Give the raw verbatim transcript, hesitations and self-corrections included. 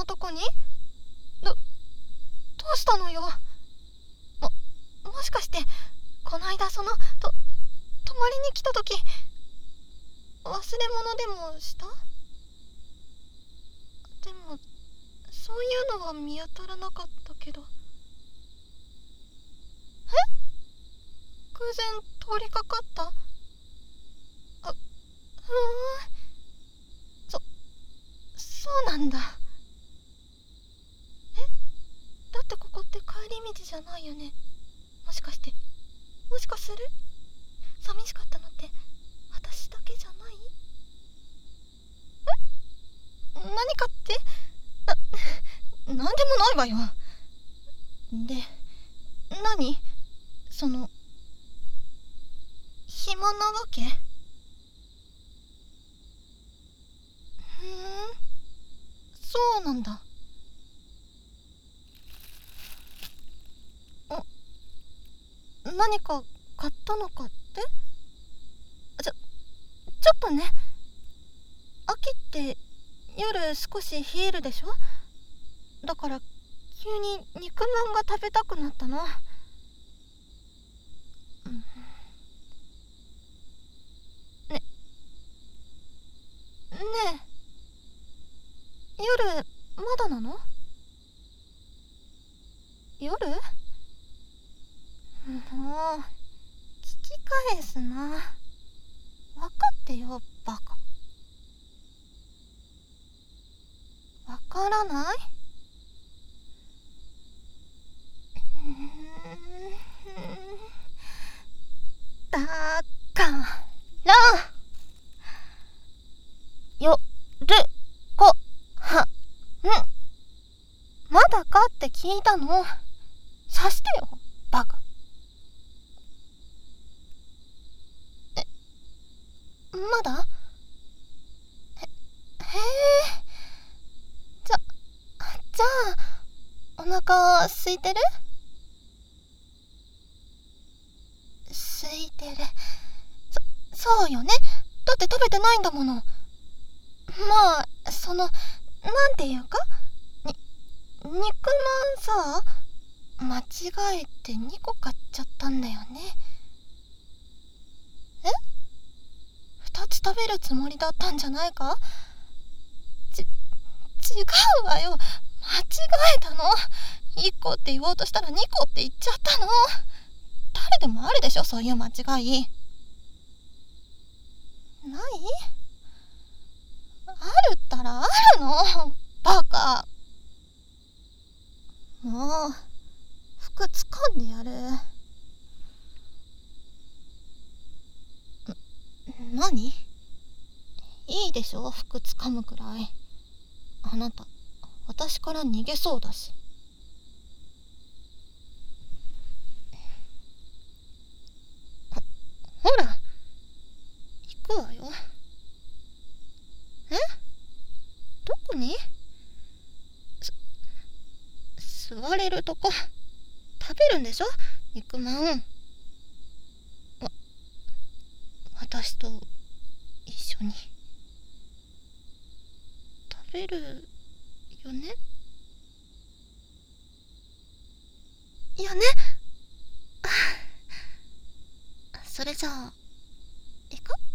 なとこに？ど、どうしたのよ。も、もしかして、こないだその、と、泊まりに来たとき、忘れ物でもした？でも、そういうのは見当たらなかったけど。え？偶然通りかかった？あ、ふーん。そ、そうなんだ。え？だってここって帰り道じゃないよね。もしかして、もしかする？寂しかったのって私だけじゃない？え？何かって？な、なんでもないわよ。で、何？その、暇なわけ？ふーん、そうなんだ。あ、何か買ったのかって？ちょ、ちょっとね。秋って夜少し冷えるでしょ？だから急に肉まんが食べたくなったの。うん、ね、ねえ、夜まだなの？夜？もう聞き返すな。分かってよ、バカ。わからない？うーん、だからよるごはん。まだかって聞いたの。さしてよ、バカ。え、まだ？へ、へえ。じゃ、じゃあ、お腹空いてる？空いてる。そ、そうよね。だって食べてないんだもの。まあ、その、なんていうか、に、肉まんさ、間違えてにこ買っちゃったんだよね。え？ふたつ食べるつもりだったんじゃないか？ち、違うわよ。間違えたの。いっこって言おうとしたらにこって言っちゃったの。誰でもあるでしょ、そういう間違い。ない？あるったらあるの。バカ。もう、服掴んでやる。な、何？いいでしょ、服掴むくらい。あなた、私から逃げそうだし。ほら、行くわよ。え？どこに？す、座れるとこ。食べるんでしょ、肉まん。わ、私と一緒に。食べるよね？よね？それじゃあ、行こう。